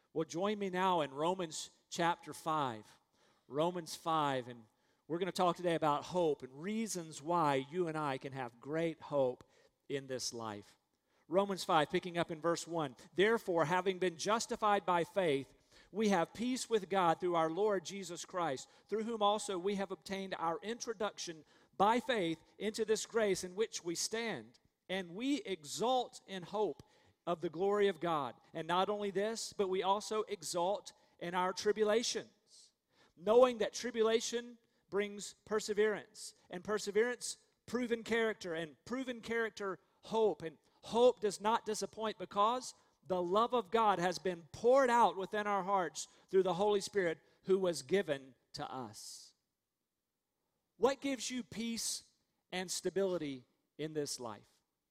Well, join me now in Romans chapter 5. Romans 5, and we're going to talk today about hope and reasons why you and I can have great hope in this life. Romans 5, picking up in verse 1. Therefore, having been justified by faith, we have peace with God through our Lord Jesus Christ, through whom also we have obtained our introduction by faith into this grace in which we stand. And we exult in hope of the glory of God. And not only this, but we also exult in our tribulations, knowing that tribulation brings perseverance, and perseverance, proven character, and proven character, hope. And hope does not disappoint because the love of God has been poured out within our hearts through the Holy Spirit who was given to us. What gives you peace and stability in this life?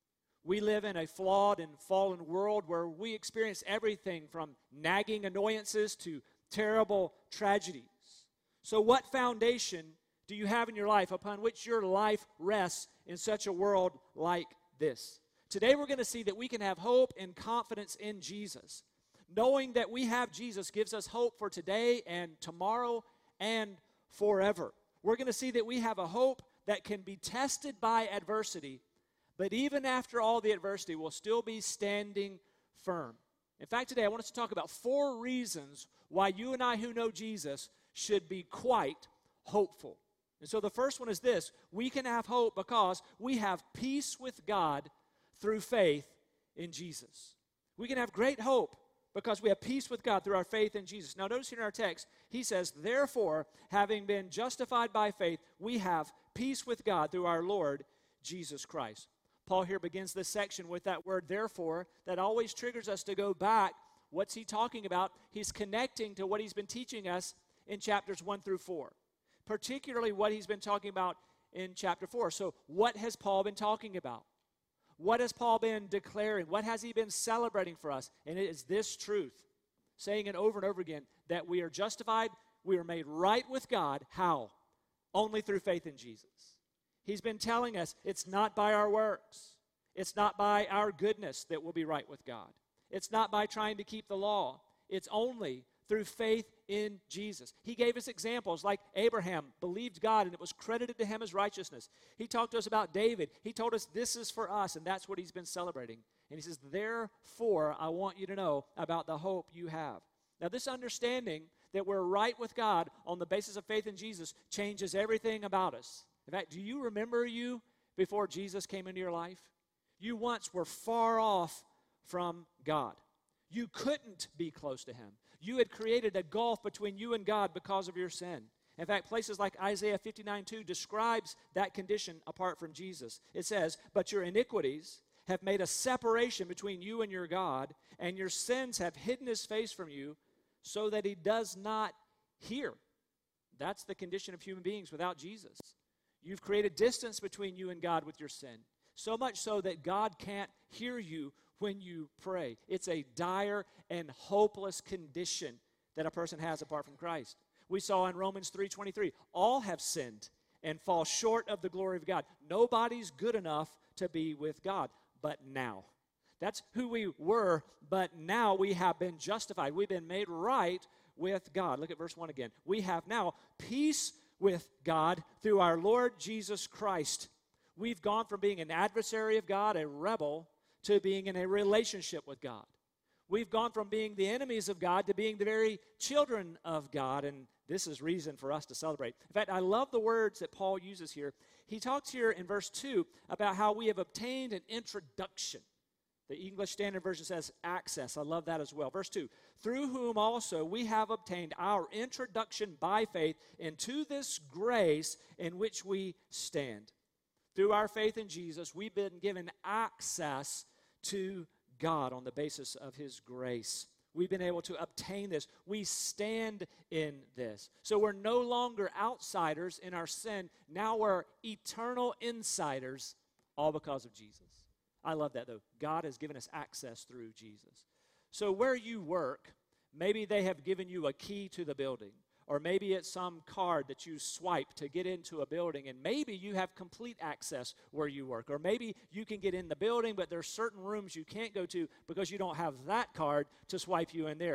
We live in a flawed and fallen world where we experience everything from nagging annoyances to terrible tragedies. So what foundation do you have in your life upon which your life rests in such a world like this? Today we're going to see that we can have hope and confidence in Jesus. Knowing that we have Jesus gives us hope for today and tomorrow and forever. We're going to see that we have a hope that can be tested by adversity, but even after all the adversity, we'll still be standing firm. In fact, today I want us to talk about 4 reasons why you and I who know Jesus should be quite hopeful. And so the first one is this: we can have hope because we have peace with God through faith in Jesus. We can have great hope because we have peace with God through our faith in Jesus. Now notice here in our text, he says, therefore, having been justified by faith, we have peace with God through our Lord Jesus Christ. Paul here begins this section with that word therefore that always triggers us to go back. What's he talking about? He's connecting to what he's been teaching us in chapters 1 through 4, particularly what he's been talking about in chapter 4. So what has Paul been talking about? What has Paul been declaring? What has he been celebrating for us? And it is this truth, saying it over and over again, that we are justified, we are made right with God. How? Only through faith in Jesus. He's been telling us it's not by our works. It's not by our goodness that we'll be right with God. It's not by trying to keep the law. It's only through faith in Jesus. He gave us examples like Abraham believed God and it was credited to him as righteousness. He talked to us about David. He told us this is for us, and that's what he's been celebrating. And he says, therefore, I want you to know about the hope you have. Now, this understanding that we're right with God on the basis of faith in Jesus changes everything about us. In fact, do you remember you before Jesus came into your life? You once were far off from God. You couldn't be close to him. You had created a gulf between you and God because of your sin. In fact, places like Isaiah 59:2 describes that condition apart from Jesus. It says, but your iniquities have made a separation between you and your God, and your sins have hidden his face from you so that he does not hear. That's the condition of human beings without Jesus. You've created distance between you and God with your sin, so much so that God can't hear you when you pray. It's a dire and hopeless condition that a person has apart from Christ. We saw in Romans 3:23, all have sinned and fall short of the glory of God. Nobody's good enough to be with God, but now. That's who we were, but now we have been justified. We've been made right with God. Look at verse 1 again. We have now peace with God through our Lord Jesus Christ. We've gone from being an adversary of God, a rebel, to being in a relationship with God. We've gone from being the enemies of God to being the very children of God, and this is reason for us to celebrate. In fact, I love the words that Paul uses here. He talks here in verse 2 about how we have obtained an introduction. The English Standard Version says access. I love that as well. Verse 2, through whom also we have obtained our introduction by faith into this grace in which we stand. Through our faith in Jesus, we've been given access to God on the basis of his grace. We've been able to obtain this. We stand in this. So we're no longer outsiders in our sin. Now we're eternal insiders, all because of Jesus. I love that, though. God has given us access through Jesus. So where you work, maybe they have given you a key to the building. Or maybe it's some card that you swipe to get into a building, and maybe you have complete access where you work. Or maybe you can get in the building, but there's certain rooms you can't go to because you don't have that card to swipe you in there.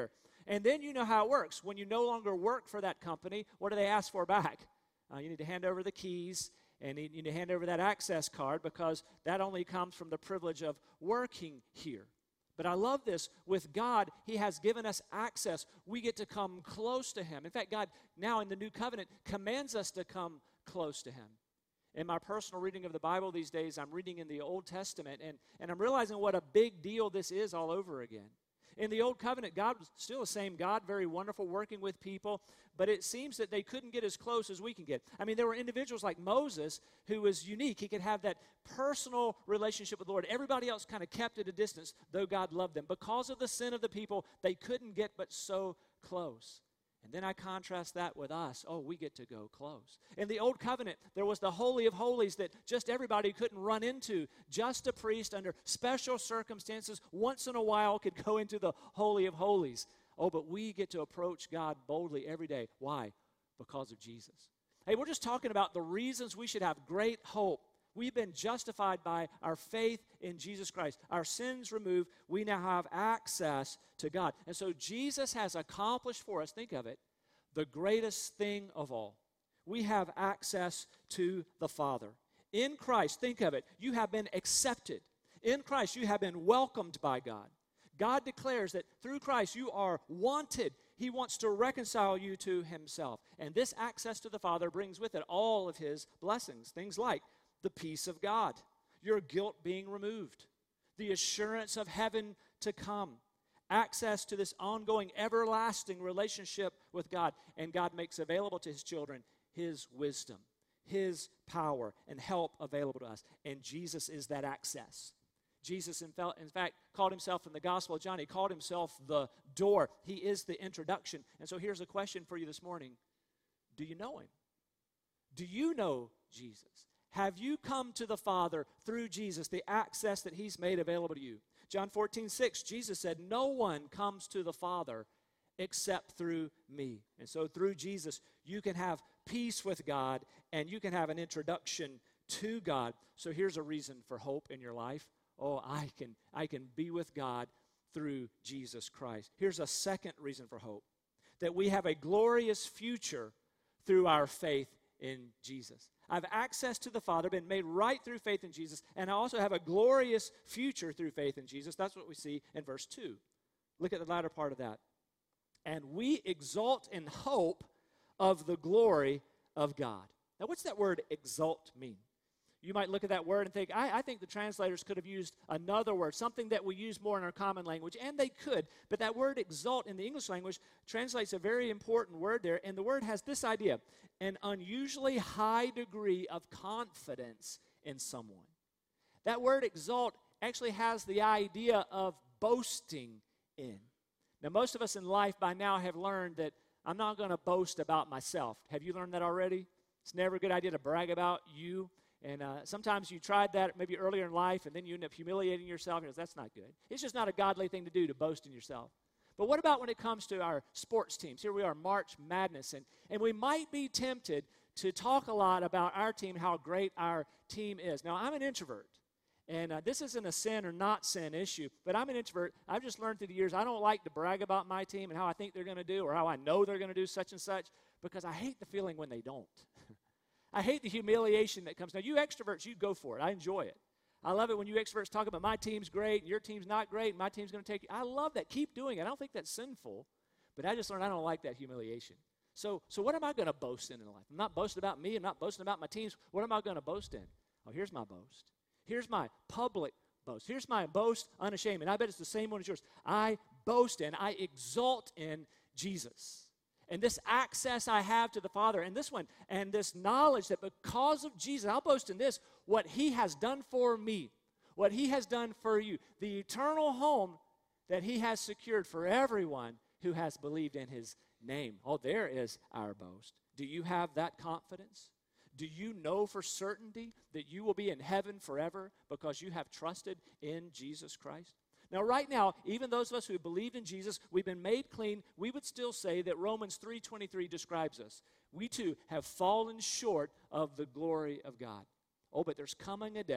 And then you know how it works. When you no longer work for that company, what do they ask for back? You need to hand over the keys, and you need to hand over that access card, because that only comes from the privilege of working here. But I love this. With God, He has given us access. We get to come close to Him. In fact, God now in the new covenant commands us to come close to Him. In my personal reading of the Bible these days, I'm reading in the Old Testament, and I'm realizing what a big deal this is all over again. In the Old Covenant, God was still the same God, very wonderful, working with people, but it seems that they couldn't get as close as we can get. I mean, there were individuals like Moses who was unique. He could have that personal relationship with the Lord. Everybody else kind of kept at a distance, though God loved them. Because of the sin of the people, they couldn't get but so close. And then I contrast that with us. Oh, we get to go close. In the Old Covenant, there was the Holy of Holies that just everybody couldn't run into. Just a priest under special circumstances once in a while could go into the Holy of Holies. Oh, but we get to approach God boldly every day. Why? Because of Jesus. Hey, we're just talking about the reasons we should have great hope. We've been justified by our faith in Jesus Christ. Our sins removed. We now have access to God. And so Jesus has accomplished for us, think of it, the greatest thing of all. We have access to the Father. In Christ, think of it, you have been accepted. In Christ, you have been welcomed by God. God declares that through Christ you are wanted. He wants to reconcile you to Himself. And this access to the Father brings with it all of His blessings. Things like the peace of God, your guilt being removed, the assurance of heaven to come, access to this ongoing, everlasting relationship with God. And God makes available to His children His wisdom, His power, and help available to us. And Jesus is that access. Jesus, in fact, called Himself in the Gospel of John, He called Himself the door. He is the introduction. And so here's a question for you this morning. Do you know Him? Do you know Jesus? Have you come to the Father through Jesus, the access that He's made available to you? John 14:6, Jesus said, "No one comes to the Father except through me." And so through Jesus, you can have peace with God, and you can have an introduction to God. So here's a reason for hope in your life. Oh, I can be with God through Jesus Christ. Here's a second reason for hope, that we have a glorious future through our faith in Jesus. I have access to the Father, been made right through faith in Jesus, and I also have a glorious future through faith in Jesus. That's what we see in verse 2. Look at the latter part of that. And we exult in hope of the glory of God. Now, what's that word exult mean? You might look at that word and think, I think the translators could have used another word, something that we use more in our common language, and they could. But that word exult in the English language translates a very important word there, and the word has this idea: an unusually high degree of confidence in someone. That word exult actually has the idea of boasting in. Now, most of us in life by now have learned that I'm not going to boast about myself. Have you learned that already? It's never a good idea to brag about you. And sometimes you tried that maybe earlier in life, and then you end up humiliating yourself, because that's not good. It's just not a godly thing to do, to boast in yourself. But what about when it comes to our sports teams? Here we are, March Madness, and we might be tempted to talk a lot about our team, how great our team is. Now, I'm an introvert, and this isn't a sin or not sin issue, but I'm an introvert. I've just learned through the years I don't like to brag about my team and how I think they're going to do, or how I know they're going to do such and such, because I hate the feeling when they don't. I hate the humiliation that comes. Now, you extroverts, you go for it. I enjoy it. I love it when you extroverts talk about my team's great and your team's not great and my team's going to take you. I love that. Keep doing it. I don't think that's sinful, but I just learned I don't like that humiliation. So what am I going to boast in life? I'm not boasting about me. I'm not boasting about my teams. What am I going to boast in? Oh, here's my boast. Here's my public boast. Here's my boast unashamed. And I bet it's the same one as yours. I boast in, I exalt in Jesus. And this access I have to the Father, and this one, and this knowledge that because of Jesus, I'll boast in this, what He has done for me, what He has done for you, the eternal home that He has secured for everyone who has believed in His name. Oh, there is our boast. Do you have that confidence? Do you know for certainty that you will be in heaven forever because you have trusted in Jesus Christ? Now, right now, even those of us who believe in Jesus, we've been made clean, we would still say that Romans 3:23 describes us. We too have fallen short of the glory of God. Oh, but there's coming a day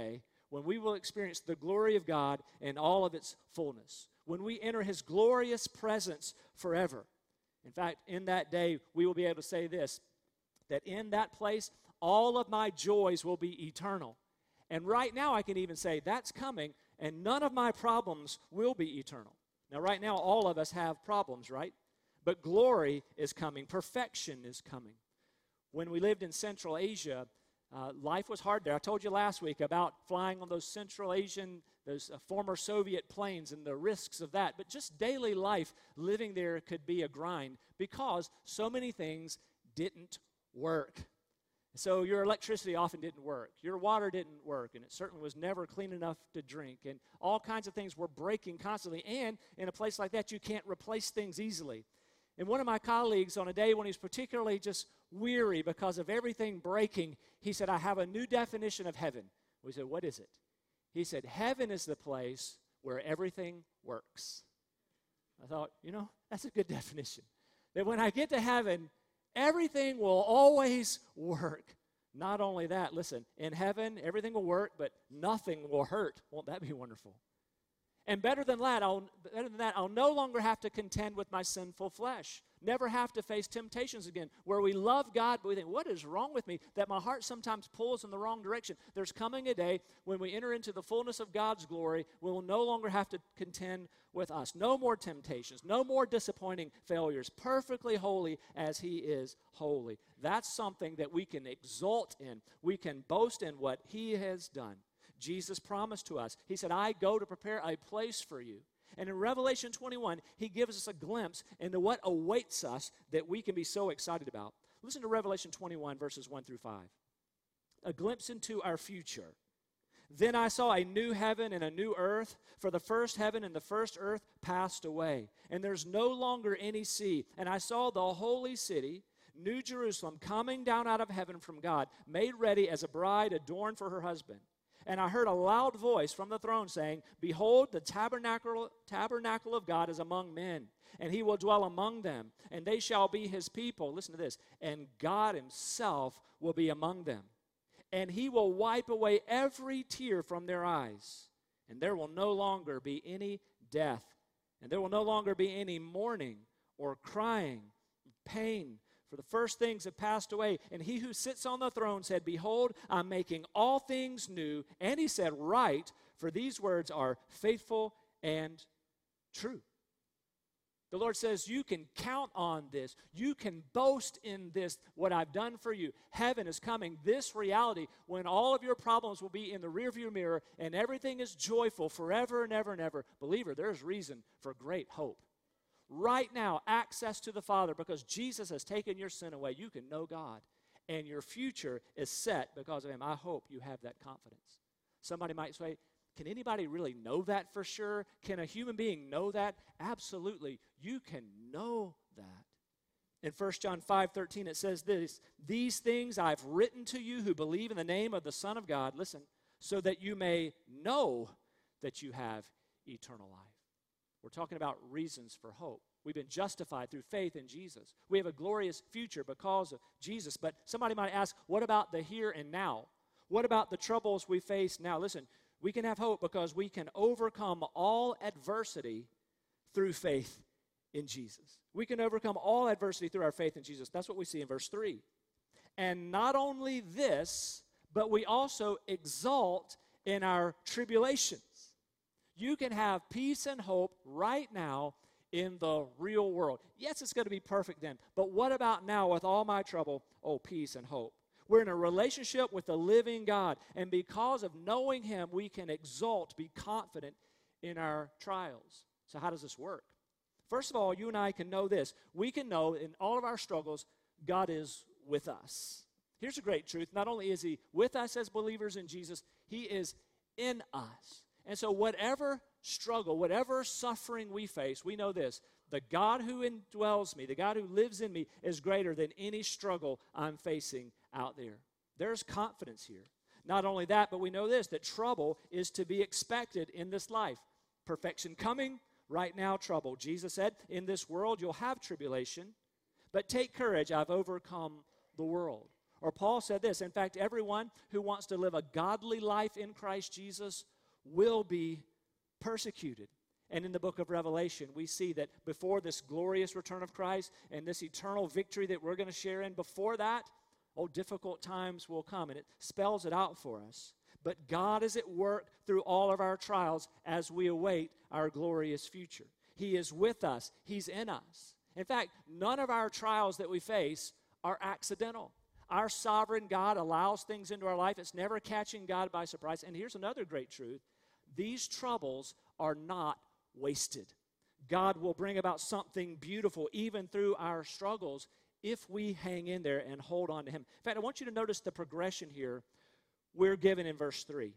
when we will experience the glory of God in all of its fullness, when we enter his glorious presence forever. In fact, in that day, we will be able to say this, that in that place, all of my joys will be eternal. And right now, I can even say that's coming, and none of my problems will be eternal. Now, right now, all of us have problems, right? But glory is coming. Perfection is coming. When we lived in Central Asia, life was hard there. I told you last week about flying on those Central Asian, those former Soviet planes and the risks of that. But just daily life living there could be a grind because so many things didn't work. So your electricity often didn't work. Your water didn't work, and it certainly was never clean enough to drink. And all kinds of things were breaking constantly. And in a place like that, you can't replace things easily. And one of my colleagues, on a day when he was particularly just weary because of everything breaking, he said, I have a new definition of heaven. We said, what is it? He said, heaven is the place where everything works. I thought, that's a good definition. That when I get to heaven, everything will always work. Not only that, listen, in heaven, everything will work, but nothing will hurt. Won't that be wonderful? And better than that, I'll no longer have to contend with my sinful flesh. Never have to face temptations again, where we love God, but we think, what is wrong with me? That my heart sometimes pulls in the wrong direction. There's coming a day when we enter into the fullness of God's glory, we will no longer have to contend with us. No more temptations, no more disappointing failures, perfectly holy as he is holy. That's something that we can exult in. We can boast in what he has done. Jesus promised to us. He said, I go to prepare a place for you. And in Revelation 21, he gives us a glimpse into what awaits us that we can be so excited about. Listen to Revelation 21, verses 1 through 5. A glimpse into our future. Then I saw a new heaven and a new earth, for the first heaven and the first earth passed away, and there's no longer any sea. And I saw the holy city, New Jerusalem, coming down out of heaven from God, made ready as a bride adorned for her husband. And I heard a loud voice from the throne saying, behold, the tabernacle of God is among men, and he will dwell among them, and they shall be his people. Listen to this. And God himself will be among them. And he will wipe away every tear from their eyes. And there will no longer be any death. And there will no longer be any mourning or crying, pain. For the first things have passed away. And he who sits on the throne said, behold, I'm making all things new. And he said, write, for these words are faithful and true. The Lord says, you can count on this. You can boast in this, what I've done for you. Heaven is coming. This reality, when all of your problems will be in the rearview mirror and everything is joyful forever and ever and ever. Believer, there's reason for great hope. Right now, access to the Father, because Jesus has taken your sin away. You can know God, and your future is set because of him. I hope you have that confidence. Somebody might say, can anybody really know that for sure? Can a human being know that? Absolutely. You can know that. In 1 John 5:13, it says this, these things I've written to you who believe in the name of the Son of God, listen, so that you may know that you have eternal life. We're talking about reasons for hope. We've been justified through faith in Jesus. We have a glorious future because of Jesus. But somebody might ask, what about the here and now? What about the troubles we face now? Listen, we can have hope because we can overcome all adversity through faith in Jesus. We can overcome all adversity through our faith in Jesus. That's what we see in verse 3. And not only this, but we also exult in our tribulations. You can have peace and hope right now in the real world. Yes, it's going to be perfect then, but what about now with all my trouble? Oh, peace and hope. We're in a relationship with the living God, and because of knowing him, we can exult, be confident in our trials. So how does this work? First of all, you and I can know this. We can know in all of our struggles, God is with us. Here's a great truth. Not only is he with us as believers in Jesus, he is in us. And so whatever struggle, whatever suffering we face, we know this. The God who indwells me, the God who lives in me is greater than any struggle I'm facing out there. There's confidence here. Not only that, but we know this, that trouble is to be expected in this life. Perfection coming, right now trouble. Jesus said, in this world you'll have tribulation, but take courage, I've overcome the world. Or Paul said this, in fact, everyone who wants to live a godly life in Christ Jesus will be persecuted. And in the book of Revelation, we see that before this glorious return of Christ and this eternal victory that we're going to share in, before that, difficult times will come, and it spells it out for us. But God is at work through all of our trials as we await our glorious future. He is with us. He's in us. In fact, none of our trials that we face are accidental. Our sovereign God allows things into our life. It's never catching God by surprise. And here's another great truth. These troubles are not wasted. God will bring about something beautiful even through our struggles if we hang in there and hold on to Him. In fact, I want you to notice the progression here we're given in verse 3.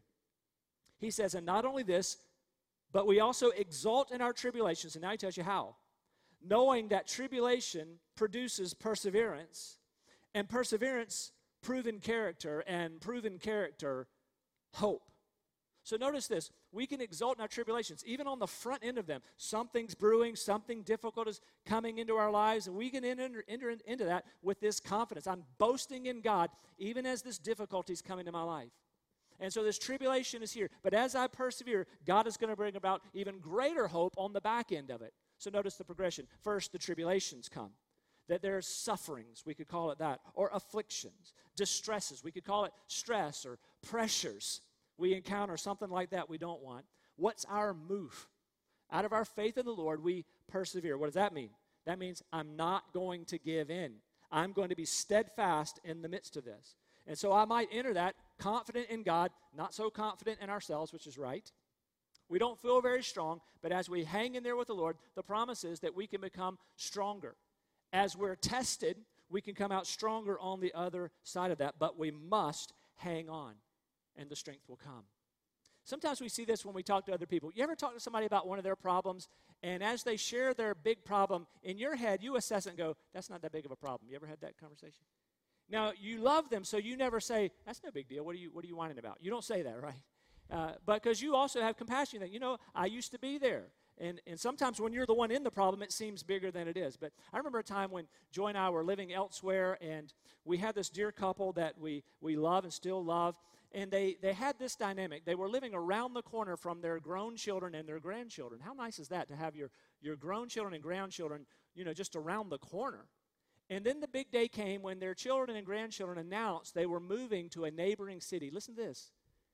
He says, and not only this, but we also exult in our tribulations. And now he tells you how. Knowing that tribulation produces perseverance, and perseverance, proven character, and proven character, hope. So notice this. We can exult in our tribulations, even on the front end of them. Something's brewing, something difficult is coming into our lives, and we can enter into that with this confidence. I'm boasting in God, even as this difficulty is coming to my life. And so this tribulation is here. But as I persevere, God is going to bring about even greater hope on the back end of it. So notice the progression. First, the tribulations come. That there's sufferings, we could call it that, or afflictions, distresses. We could call it stress or pressures. We encounter something like that we don't want. What's our move? Out of our faith in the Lord, we persevere. What does that mean? That means I'm not going to give in. I'm going to be steadfast in the midst of this. And so I might enter that confident in God, not so confident in ourselves, which is right. We don't feel very strong, but as we hang in there with the Lord, the promise is that we can become stronger. As we're tested, we can come out stronger on the other side of that, but we must hang on, and the strength will come. Sometimes we see this when we talk to other people. You ever talk to somebody about one of their problems, and as they share their big problem, in your head, you assess it and go, that's not that big of a problem. You ever had that conversation? Now, you love them, so you never say, that's no big deal. What are you whining about? You don't say that, right? But because you also have compassion that, I used to be there. And sometimes when you're the one in the problem, it seems bigger than it is. But I remember a time when Joy and I were living elsewhere, and we had this dear couple that we love and still love. And they had this dynamic. They were living around the corner from their grown children and their grandchildren. How nice is that to have your grown children and grandchildren, just around the corner? And then the big day came when their children and grandchildren announced they were moving to a neighboring city. Listen to this.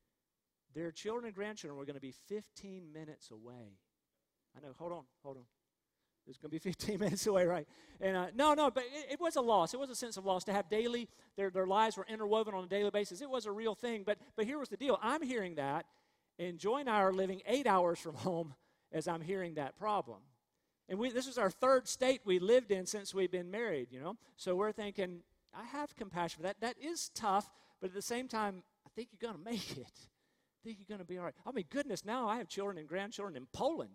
Their children and grandchildren were going to be 15 minutes away. I know, hold on. It's going to be 15 minutes away, right? And no, but it was a loss. It was a sense of loss to have daily, their lives were interwoven on a daily basis. It was a real thing, but here was the deal. I'm hearing that, and Joy and I are living 8 hours from home as I'm hearing that problem. And this is our third state we lived in since we've been married, So we're thinking, I have compassion for that. That is tough, but at the same time, I think you're going to make it. I think you're going to be all right. I mean, goodness, now I have children and grandchildren in Poland.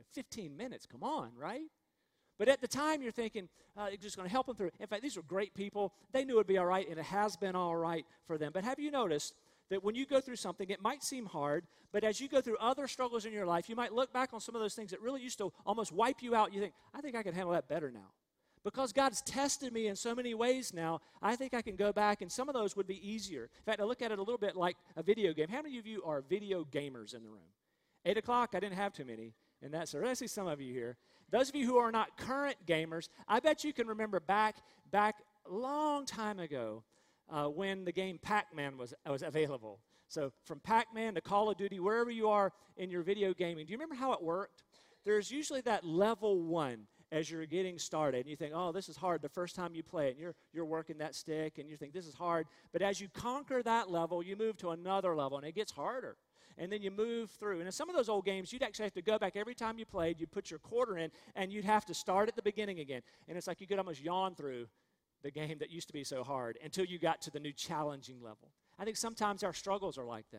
15 minutes, come on, right? But at the time, you're thinking, you're just going to help them through. In fact, these are great people. They knew it would be all right, and it has been all right for them. But have you noticed that when you go through something, it might seem hard, but as you go through other struggles in your life, you might look back on some of those things that really used to almost wipe you out. You think, I think I can handle that better now. Because God's tested me in so many ways now, I think I can go back, and some of those would be easier. In fact, I look at it a little bit like a video game. How many of you are video gamers in the room? 8 o'clock, I didn't have too many. And that's, I see some of you here. Those of you who are not current gamers, I bet you can remember back a long time ago when the game Pac-Man was available. So from Pac-Man to Call of Duty, wherever you are in your video gaming, do you remember how it worked? There's usually that level 1 as you're getting started. And you think, oh, this is hard the first time you play it. And you're working that stick, and you think, this is hard. But as you conquer that level, you move to another level, and it gets harder. And then you move through. And in some of those old games, you'd actually have to go back every time you played. You'd put your quarter in, and you'd have to start at the beginning again. And it's like you could almost yawn through the game that used to be so hard until you got to the new challenging level. I think sometimes our struggles are like that.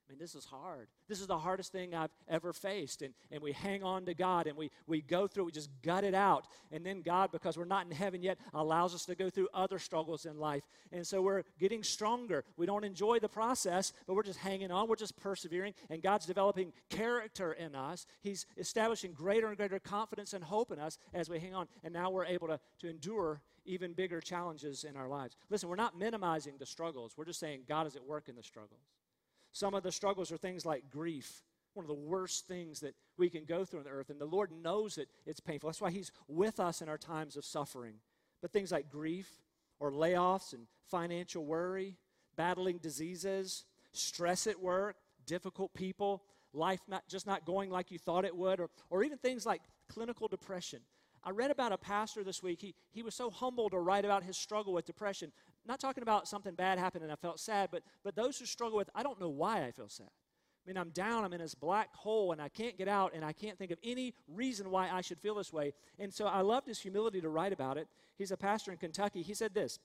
I mean, this is hard. This is the hardest thing I've ever faced. And we hang on to God, and we go through, we just gut it out. And then God, because we're not in heaven yet, allows us to go through other struggles in life. And so we're getting stronger. We don't enjoy the process, but we're just hanging on. We're just persevering. And God's developing character in us. He's establishing greater and greater confidence and hope in us as we hang on. And now we're able to endure even bigger challenges in our lives. Listen, we're not minimizing the struggles. We're just saying God is at work in the struggles. Some of the struggles are things like grief, one of the worst things that we can go through on the earth, and the Lord knows that it's painful. That's why He's with us in our times of suffering. But things like grief or layoffs and financial worry, battling diseases, stress at work, difficult people, life not going like you thought it would, or even things like clinical depression. I read about a pastor this week. He was so humble to write about his struggle with depression. Not talking about something bad happened and I felt sad, but those who struggle with, I don't know why I feel sad. I mean, I'm down, I'm in this black hole, and I can't get out, and I can't think of any reason why I should feel this way. And so I loved his humility to write about it. He's a pastor in Kentucky. He said this.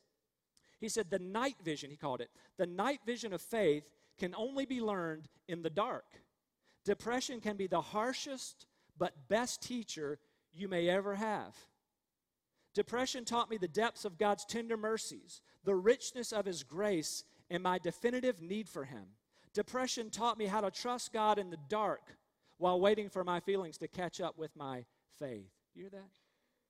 He said, the night vision, he called it, the night vision of faith can only be learned in the dark. Depression can be the harshest but best teacher you may ever have. Depression taught me the depths of God's tender mercies, the richness of His grace, and my definitive need for Him. Depression taught me how to trust God in the dark while waiting for my feelings to catch up with my faith. You hear that?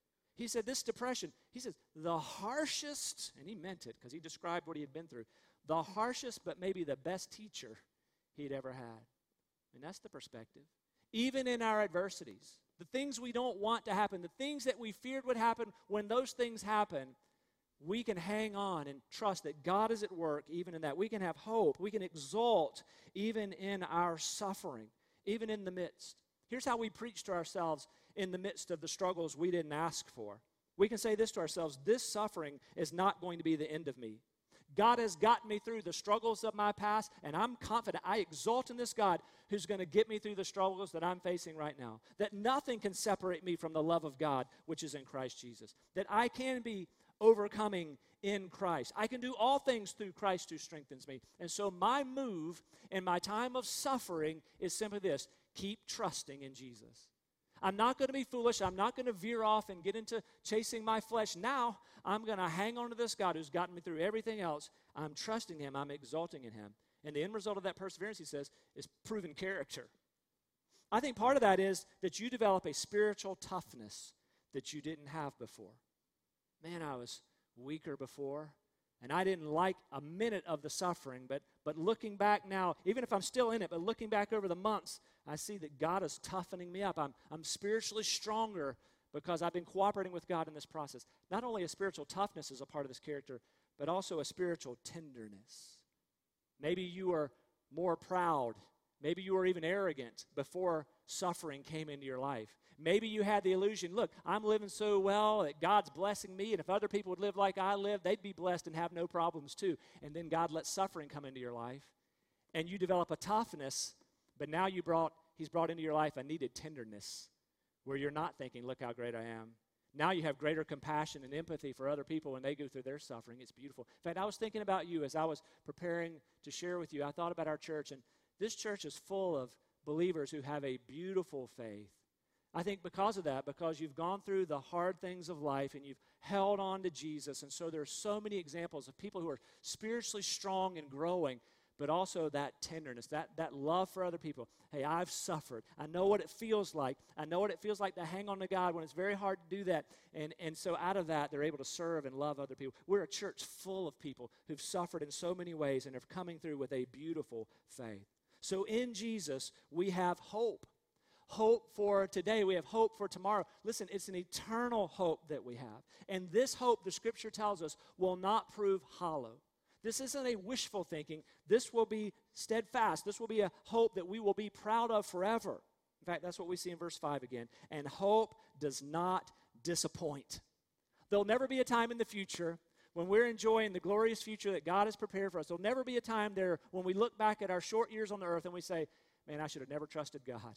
He said this depression, he says, the harshest, and he meant it because he described what he had been through, the harshest but maybe the best teacher he'd ever had. And that's the perspective. Even in our adversities, the things we don't want to happen, the things that we feared would happen, when those things happen, we can hang on and trust that God is at work even in that. We can have hope. We can exult even in our suffering, even in the midst. Here's how we preach to ourselves in the midst of the struggles we didn't ask for. We can say this to ourselves, this suffering is not going to be the end of me. God has gotten me through the struggles of my past, and I'm confident, I exult in this God who's going to get me through the struggles that I'm facing right now. That nothing can separate me from the love of God, which is in Christ Jesus. That I can be overcoming in Christ. I can do all things through Christ who strengthens me. And so my move in my time of suffering is simply this: keep trusting in Jesus. I'm not going to be foolish. I'm not going to veer off and get into chasing my flesh. Now, I'm going to hang on to this God who's gotten me through everything else. I'm trusting Him. I'm exalting in Him. And the end result of that perseverance, he says, is proven character. I think part of that is that you develop a spiritual toughness that you didn't have before. Man, I was weaker before, and I didn't like a minute of the suffering, but looking back now, even if I'm still in it, but looking back over the months, I see that God is toughening me up. I'm spiritually stronger because I've been cooperating with God in this process. Not only a spiritual toughness is a part of this character, but also a spiritual tenderness. Maybe you are more proud. Maybe you were even arrogant before suffering came into your life. Maybe you had the illusion, look, I'm living so well that God's blessing me, and if other people would live like I live, they'd be blessed and have no problems too. And then God lets suffering come into your life, and you develop a toughness, but now He's brought into your life a needed tenderness where you're not thinking, look how great I am. Now you have greater compassion and empathy for other people when they go through their suffering. It's beautiful. In fact, I was thinking about you as I was preparing to share with you. I thought about our church, and this church is full of believers who have a beautiful faith. I think because of that, because you've gone through the hard things of life and you've held on to Jesus, and so there are so many examples of people who are spiritually strong and growing, but also that tenderness, that love for other people. Hey, I've suffered. I know what it feels like. I know what it feels like to hang on to God when it's very hard to do that. And so out of that, they're able to serve and love other people. We're a church full of people who've suffered in so many ways and are coming through with a beautiful faith. So in Jesus, we have hope. Hope for today. We have hope for tomorrow. Listen, it's an eternal hope that we have. And this hope, the Scripture tells us, will not prove hollow. This isn't a wishful thinking. This will be steadfast. This will be a hope that we will be proud of forever. In fact, that's what we see in verse 5 again. And hope does not disappoint. There'll never be a time in the future when we're enjoying the glorious future that God has prepared for us. There'll never be a time there when we look back at our short years on the earth and we say, man, I should have never trusted God.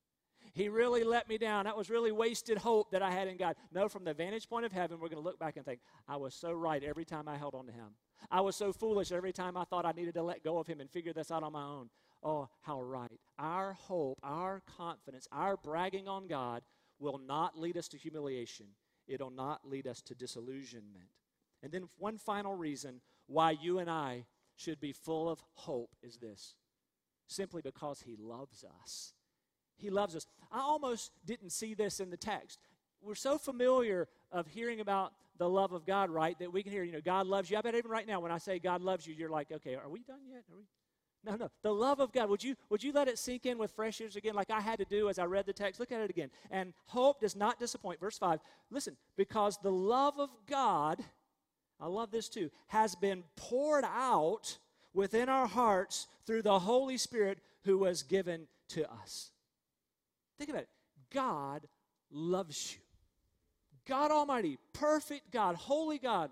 He really let me down. That was really wasted hope that I had in God. No, from the vantage point of heaven, we're going to look back and think, I was so right every time I held on to Him. I was so foolish every time I thought I needed to let go of Him and figure this out on my own. Oh, how right. Our hope, our confidence, our bragging on God will not lead us to humiliation. It'll not lead us to disillusionment. And then one final reason why you and I should be full of hope is this. Simply because he loves us. He loves us. I almost didn't see this in the text. We're so familiar of hearing about the love of God, right, that we can hear, God loves you. I bet even right now when I say God loves you, you're like, okay, are we done yet? Are we? No. The love of God. Would you let it sink in with fresh ears again like I had to do as I read the text? Look at it again. And hope does not disappoint. Verse 5, listen, because the love of God, I love this too, has been poured out within our hearts through the Holy Spirit who was given to us. Think about it. God loves you. God Almighty, perfect God, holy God,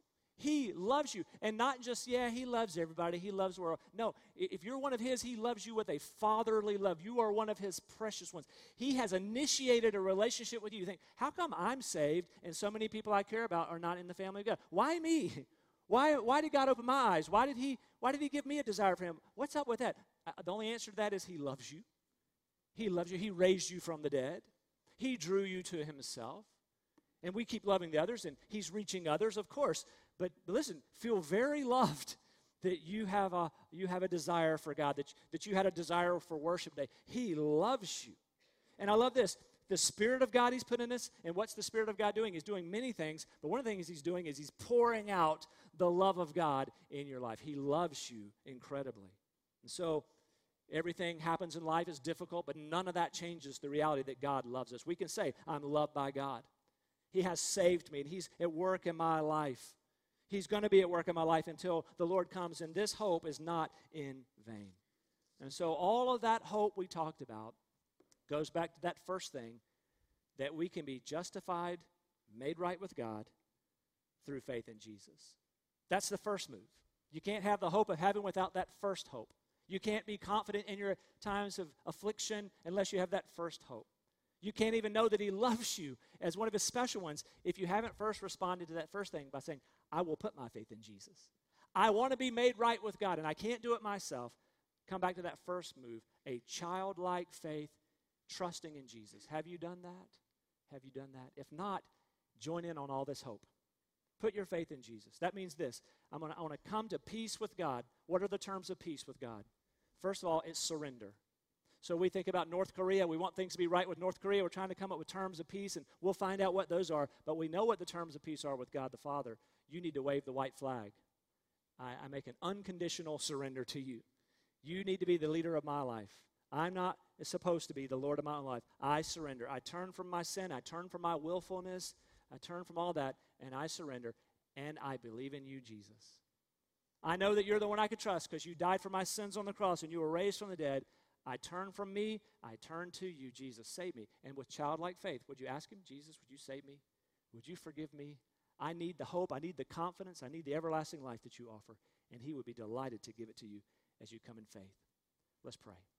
he loves you. And not just, he loves everybody. He loves the world. No, if you're one of his, he loves you with a fatherly love. You are one of his precious ones. He has initiated a relationship with you. You think, how come I'm saved and so many people I care about are not in the family of God? Why me? Why did God open my eyes? Why did he give me a desire for him? What's up with that? The only answer to that is he loves you. He loves you. He raised you from the dead. He drew you to himself. And we keep loving the others, and he's reaching others, of course. But listen, feel very loved that you have a desire for God, that you had a desire for worship day. He loves you. And I love this. The Spirit of God he's put in us, and what's the Spirit of God doing? He's doing many things, but one of the things he's doing is he's pouring out the love of God in your life. He loves you incredibly. And so everything happens in life is difficult, but none of that changes the reality that God loves us. We can say, I'm loved by God. He has saved me, and he's at work in my life. He's going to be at work in my life until the Lord comes, and this hope is not in vain. And so all of that hope we talked about goes back to that first thing, that we can be justified, made right with God through faith in Jesus. That's the first move. You can't have the hope of heaven without that first hope. You can't be confident in your times of affliction unless you have that first hope. You can't even know that he loves you as one of his special ones if you haven't first responded to that first thing by saying, I will put my faith in Jesus. I want to be made right with God, and I can't do it myself. Come back to that first move, a childlike faith, trusting in Jesus. Have you done that? Have you done that? If not, join in on all this hope. Put your faith in Jesus. That means this. I want to come to peace with God. What are the terms of peace with God? First of all, it's surrender. So we think about North Korea. We want things to be right with North Korea. We're trying to come up with terms of peace, and we'll find out what those are. But we know what the terms of peace are with God the Father. You need to wave the white flag. I make an unconditional surrender to you. You need to be the leader of my life. I'm not supposed to be the Lord of my own life. I surrender. I turn from my sin. I turn from my willfulness. I turn from all that, and I surrender. And I believe in you, Jesus. I know that you're the one I can trust because you died for my sins on the cross and you were raised from the dead. I turn from me, I turn to you, Jesus, save me. And with childlike faith, would you ask him, Jesus, would you save me? Would you forgive me? I need the hope, I need the confidence, I need the everlasting life that you offer. And he would be delighted to give it to you as you come in faith. Let's pray.